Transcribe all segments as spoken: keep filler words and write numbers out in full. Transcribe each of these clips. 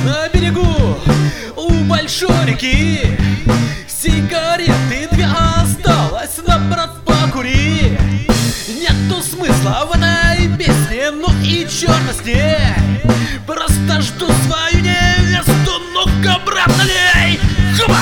на берегу у большой реки. Сигареты две осталось, на, брат, покури. Нету смысла в этой песне, ну и черт с ней. Просто жду свою невесту, ну-ка, брат, налей. Хоба!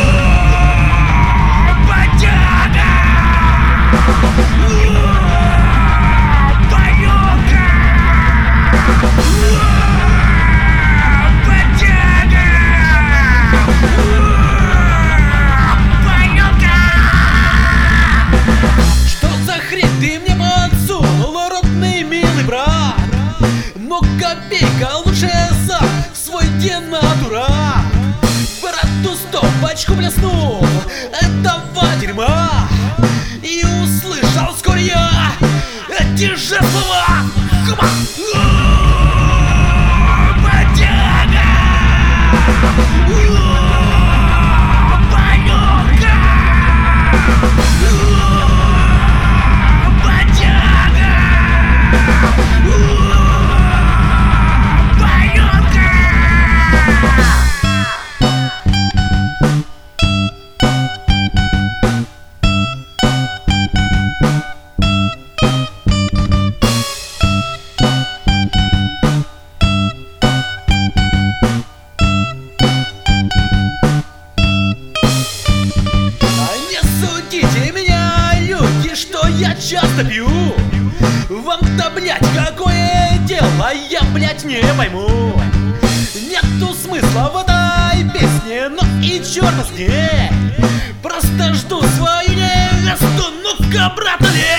Копейка лучше за свой денатура. Брату стопочку блеснул этого дерьма и услышал вскоре я эти же слова. Хоба! Я часто пью. Вам-то, блять, какое дело, я, блять, не пойму. Нету смысла в этой песне, ну и черт с ней. Просто жду свою невесту, ну-ка, брат, налей.